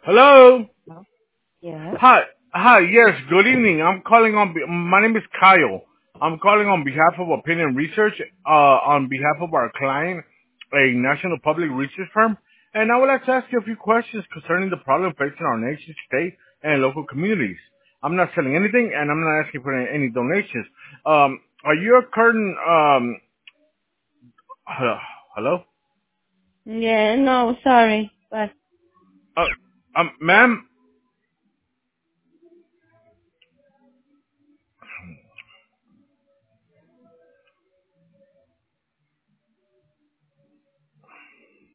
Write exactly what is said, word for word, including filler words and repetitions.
Hello? Hello? Yes. Hi. Hi, yes, good evening. I'm calling on, be- my name is Kyle. I'm calling on behalf of Opinion Research, uh, on behalf of our client, a national public research firm. And I would like to ask you a few questions concerning the problem facing our nation, state, and local communities. I'm not selling anything, and I'm not asking for any, any donations. Um, are you a current, um, hello? Yeah, no, sorry. But Uh, um, ma'am,